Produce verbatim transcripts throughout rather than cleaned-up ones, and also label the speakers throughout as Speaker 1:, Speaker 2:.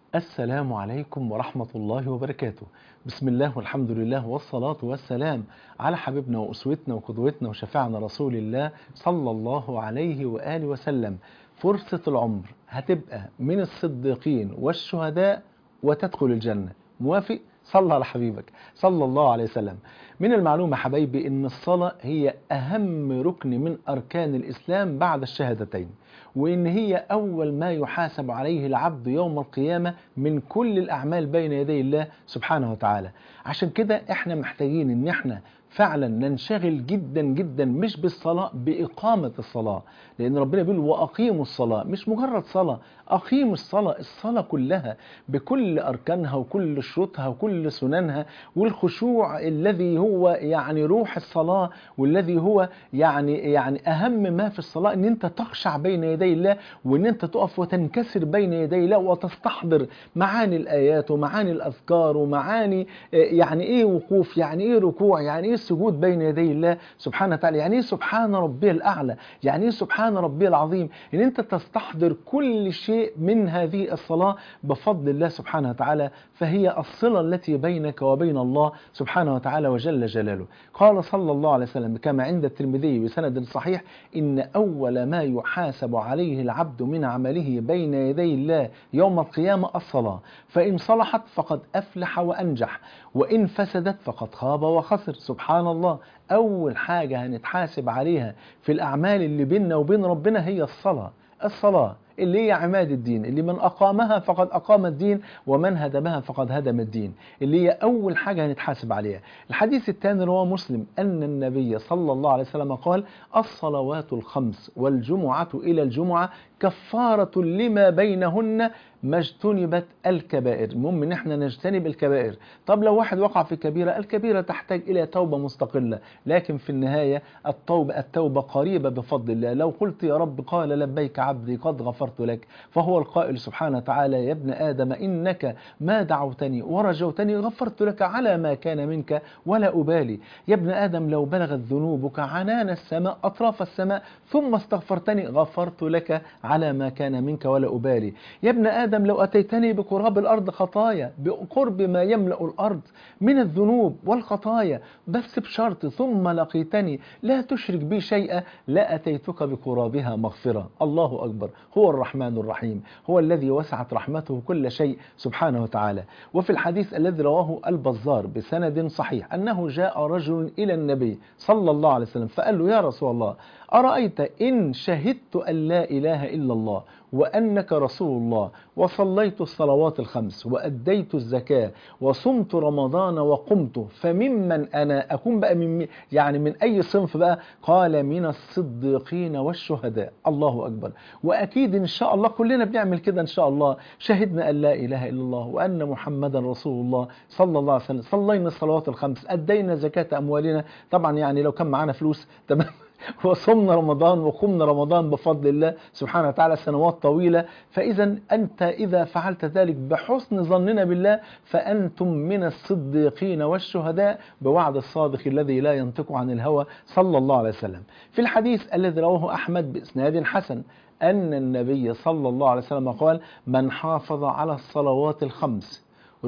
Speaker 1: السلام عليكم ورحمة الله وبركاته. بسم الله والحمد لله والصلاة والسلام على حبيبنا وأسوتنا وقدوتنا وشفيعنا رسول الله صلى الله عليه وآله وسلم. فرصة العمر هتبقى من الصديقين والشهداء وتدخل الجنة. موافق؟ صلى على حبيبك صلى الله عليه وسلم. من المعلومة حبايبي إن الصلاة هي أهم ركن من أركان الإسلام بعد الشهادتين، وإن هي أول ما يحاسب عليه العبد يوم القيامة من كل الأعمال بين يدي الله سبحانه وتعالى. عشان كده إحنا محتاجين إن إحنا فعلا ننشغل جدا جدا مش بالصلاة، بإقامة الصلاة، لأن ربنا بيقول وأقيموا الصلاة، مش مجرد صلاة، أقيموا الصلاة، الصلاة كلها بكل أركانها وكل شروطها وكل سننها، والخشوع الذي هو يعني روح الصلاة، والذي هو يعني يعني أهم ما في الصلاة إن أنت تخشع بين يدي الله، وإن أنت تقف وتنكسر بين يدي الله وتستحضر معاني الآيات ومعاني الأذكار ومعاني يعني إيه وقوف، يعني إيه ركوع، يعني إيه السجود بين يدي الله سبحانه وتعالى، يعني إيه سبحان ربي الأعلى، يعني إيه سبحان ربي العظيم. إن أنت تستحضر كل شيء من هذه الصلاة بفضل الله سبحانه وتعالى، فهي الصلة التي بينك وبين الله سبحانه وتعالى وجل جلاله. قال صلى الله عليه وسلم كما عند الترمذي بسند صحيح: إن أول ما يحاسب عليه العبد من عمله بين يدي الله يوم القيامة الصلاة، فإن صلحت فقد أفلح وأنجح، وإن فسدت فقد خاب وخسر. سبحان الله، أول حاجة هنتحاسب عليها في الأعمال اللي بيننا وبين ربنا هي الصلاة. الصلاة اللي هي عماد الدين، اللي من أقامها فقد أقام الدين، ومن هدمها فقد هدم الدين، اللي هي أول حاجة هنتحاسب عليها. الحديث الثاني رواه مسلم أن النبي صلى الله عليه وسلم قال: الصلوات الخمس والجمعة إلى الجمعة كفارة لما بينهن ما اجتنبت الكبائر. المهم ان احنا نجتنب الكبائر. طب لو واحد وقع في كبيرة، الكبيرة تحتاج الى توبة مستقلة، لكن في النهاية التوبة التوبة قريبة بفضل الله. لو قلت يا رب قال لبيك عبدي قد غفرت لك، فهو القائل سبحانه وتعالى: يا ابن آدم إنك ما دعوتني ورجوتني غفرت لك على ما كان منك ولا أبالي. يا ابن آدم لو بلغت ذنوبك عنان السماء أطراف السماء ثم استغفرتني غفرت لك على ما كان منك ولا أبالي. يا ابن آدم لو أتيتني بقراب الأرض خطايا، بقرب ما يملأ الأرض من الذنوب والخطايا، بس بشرط ثم لقيتني لا تشرك بي شيئا لأتيتك بقرابها مغفرة. الله أكبر. هو الرحمن الرحيم، هو الذي وسعت رحمته كل شيء سبحانه وتعالى. وفي الحديث الذي رواه البزار بسند صحيح أنه جاء رجل إلى النبي صلى الله عليه وسلم فقال له: يا رسول الله، أرأيت إن شهدت أن لا إله إلا الله وأنك رسول الله وصليت الصلوات الخمس وأديت الزكاة وصمت رمضان وقمت، فممن أنا أكون بقى من يعني من أي صنف بقى؟ قال: من الصديقين والشهداء. الله أكبر. وأكيد إن شاء الله كلنا بنعمل كده إن شاء الله. شهدنا أن لا إله إلا الله وأن محمدا رسول الله صلى الله عليه وسلم، صلينا الصلوات الخمس، أدينا زكاة أموالنا، طبعا يعني لو كان معانا فلوس تمام وصمنا رمضان وقمنا رمضان بفضل الله سبحانه وتعالى سنوات طويلة. فإذا أنت إذا فعلت ذلك بحسن ظننا بالله فأنتم من الصديقين والشهداء بوعد الصادق الذي لا ينطق عن الهوى صلى الله عليه وسلم. في الحديث الذي رواه أحمد بإسناد حسن أن النبي صلى الله عليه وسلم قال: من حافظ على الصلوات الخمس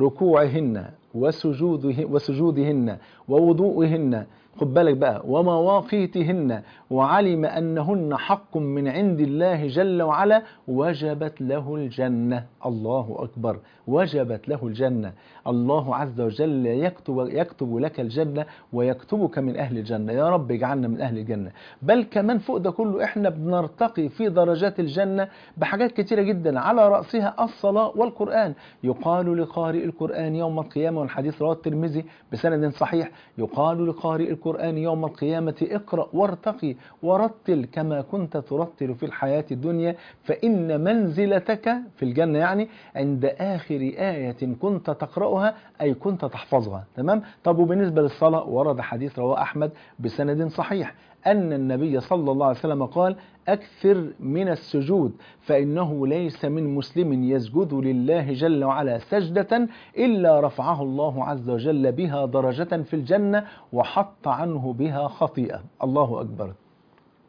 Speaker 1: ركوعهن وسجوده وسجودهن ووضوئهن، خد بالك بقى، ومواقيتهن، وعلم أنهن حق من عند الله جل وعلا، وجبت له الجنة. الله أكبر. وجبت له الجنة. الله عز وجل يكتب, يكتب لك الجنة ويكتبك من أهل الجنة. يا رب اجعلنا من أهل الجنة. بل كمان فوق ده كله احنا بنرتقي في درجات الجنة بحاجات كتيرة جدا، على رأسها الصلاة والقرآن. يقال لقارئ القرآن يوم القيامة، والحديث رواه الترمذي بسند صحيح، يقال لقارئ القرآن يوم القيامة: اقرأ وارتقي ورتل كما كنت ترتل في الحياة الدنيا، فإن منزلتك في الجنة يعني عند آخر آية كنت تقرأها، أي كنت تحفظها. تمام؟ طب وبالنسبة للصلاة ورد حديث رواه أحمد بسند صحيح أن النبي صلى الله عليه وسلم قال: أكثر من السجود، فإنه ليس من مسلم يسجد لله جل وعلا سجدة إلا رفعه الله عز وجل بها درجة في الجنة وحط عنه بها خطيئة. الله أكبر.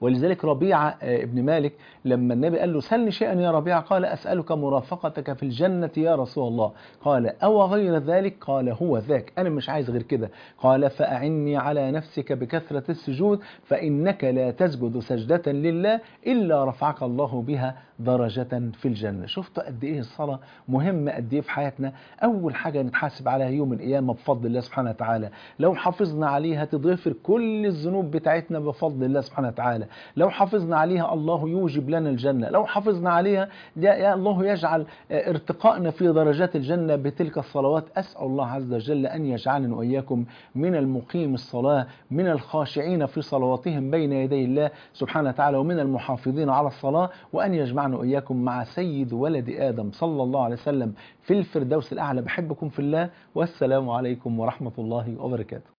Speaker 1: ولذلك ربيعة ابن مالك لما النبي قال له سلني شيئا يا ربيعة، قال أسألك مرافقتك في الجنة يا رسول الله. قال أو غير ذلك؟ قال هو ذاك، أنا مش عايز غير كده. قال فأعني على نفسك بكثرة السجود فإنك لا تسجد سجدة لله إلا رفعك الله بها درجة في الجنة. شفتوا قد إيه الصلاة مهمة قد إيه في حياتنا؟ أول حاجة نتحاسب عليها يوم القيامة بفضل الله سبحانه وتعالى، لو حافظنا عليها تضغفر كل الذنوب بتاعتنا بفضل الله سبحانه وتعالى، لو حافظنا عليها الله يوجب لنا الجنة، لو حافظنا عليها يا الله يجعل ارتقائنا في درجات الجنة بتلك الصلوات. أسأل الله عز وجل أن يجعلنا وإياكم من المقيم الصلاة، من الخاشعين في صلواتهم بين يدي الله سبحانه وتعالى، ومن المحافظين على الصلاة، وأن يجمعنا وإياكم مع سيد ولد آدم صلى الله عليه وسلم في الفردوس الأعلى. بحبكم في الله، والسلام عليكم ورحمة الله وبركاته.